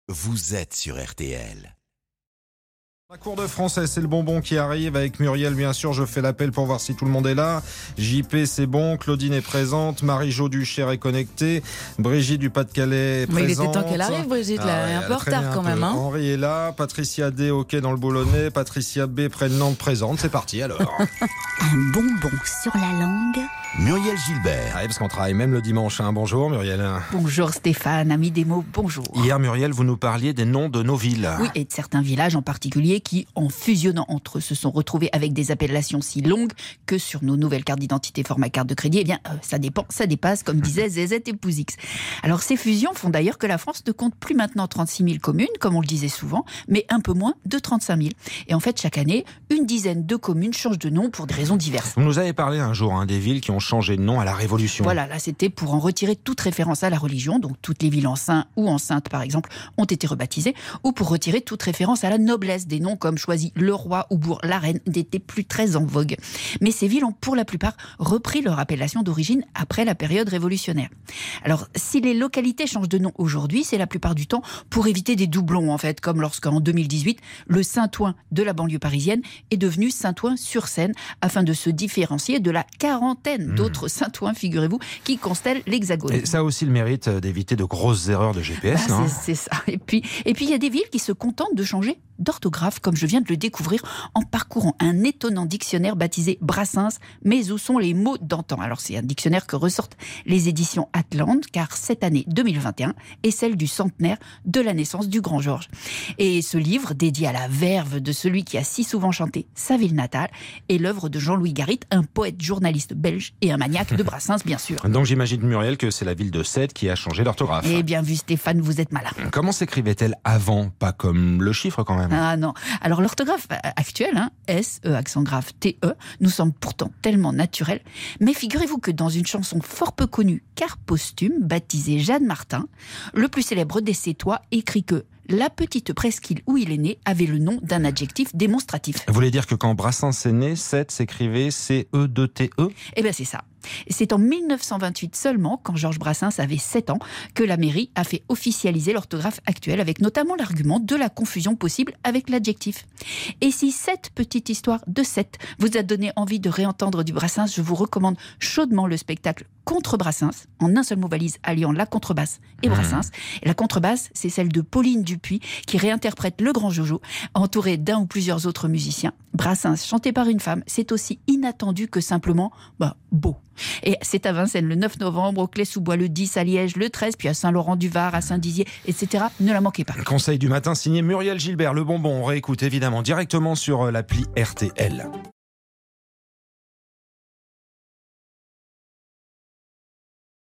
Vous êtes sur RTL. La cour de français, c'est le bonbon qui arrive avec Muriel, bien sûr. Je fais l'appel pour voir si tout le monde est là. JP, c'est bon. Claudine est présente. Marie-Jo Duchère est connectée. Brigitte du Pas-de-Calais est présente. Mais il était temps qu'elle arrive, Brigitte, là. Elle est un peu en retard quand même. Henri est là. Patricia D, ok dans le Boulonnais. Patricia B, près de Nantes, présente. C'est parti alors. Un bonbon sur la langue. Muriel Gilbert. Ah, parce qu'on travaille même le dimanche. Bonjour Muriel. Bonjour Stéphane, ami des mots, bonjour. Hier Muriel, vous nous parliez des noms de nos villes. Oui, et de certains villages en particulier qui, en fusionnant entre eux, se sont retrouvés avec des appellations si longues que sur nos nouvelles cartes d'identité format carte de crédit, ça dépasse, comme disait Zézette et Pouzix. Alors ces fusions font d'ailleurs que la France ne compte plus maintenant 36 000 communes, comme on le disait souvent, mais un peu moins de 35 000. Et en fait, chaque année, une dizaine de communes changent de nom pour des raisons diverses. Vous nous avez parlé un jour des villes qui ont changé de nom à la Révolution. Voilà, là c'était pour en retirer toute référence à la religion, donc toutes les villes en saint ou en sainte par exemple ont été rebaptisées, ou pour retirer toute référence à la noblesse. Des noms comme choisi le roi ou bourg la reine n'étaient plus très en vogue. Mais ces villes ont pour la plupart repris leur appellation d'origine après la période révolutionnaire. Alors si les localités changent de nom aujourd'hui, c'est la plupart du temps pour éviter des doublons en fait, comme lorsqu'en 2018, le Saint-Ouen de la banlieue parisienne est devenu Saint-Ouen-sur-Seine, afin de se différencier de la quarantaine d'autres Saint-Ouen, figurez-vous, qui constellent l'Hexagone. Et ça a aussi le mérite d'éviter de grosses erreurs de GPS. C'est ça. Et puis il y a des villes qui se contentent de changer d'orthographe, comme je viens de le découvrir en parcourant un étonnant dictionnaire baptisé Brassens, mais où sont les mots d'antan. Alors c'est un dictionnaire que ressortent les éditions Atlante, car cette année 2021 est celle du centenaire de la naissance du grand Georges. Et ce livre, dédié à la verve de celui qui a si souvent chanté sa ville natale, est l'œuvre de Jean-Louis Garit, un poète journaliste belge et un maniaque de Brassens, bien sûr. Donc j'imagine, Muriel, que c'est la ville de Sète qui a changé d'orthographe. Eh bien vu Stéphane, vous êtes malin. Comment s'écrivait-elle avant? Pas comme le chiffre quand même. Ah non. Alors l'orthographe actuelle, S, E, accent grave, T, E, nous semble pourtant tellement naturelle. Mais figurez-vous que dans une chanson fort peu connue, car posthume, baptisée Jeanne Martin, le plus célèbre des Sétois écrit que la petite presqu'île où il est né avait le nom d'un adjectif démonstratif. Vous voulez dire que quand Brassens est né, Sète s'écrivait C-E-2-T-E? Eh bien c'est ça. C'est en 1928 seulement, quand Georges Brassens avait 7 ans, que la mairie a fait officialiser l'orthographe actuelle, avec notamment l'argument de la confusion possible avec l'adjectif. Et si cette petite histoire de Sète vous a donné envie de réentendre du Brassens, je vous recommande chaudement le spectacle Contre Brassens, en un seul mot valise alliant la contrebasse et Brassens. Et la contrebasse, c'est celle de Pauline Dupuis, qui réinterprète le grand Jojo, entouré d'un ou plusieurs autres musiciens. Brassens, chanté par une femme, c'est aussi inattendu que simplement beau. Et c'est à Vincennes le 9 novembre, au Clé-sous-Bois le 10, à Liège le 13, puis à Saint-Laurent-du-Var, à Saint-Dizier, etc. Ne la manquez pas. Conseil du matin signé Muriel Gilbert. Le bonbon, on réécoute évidemment directement sur l'appli RTL.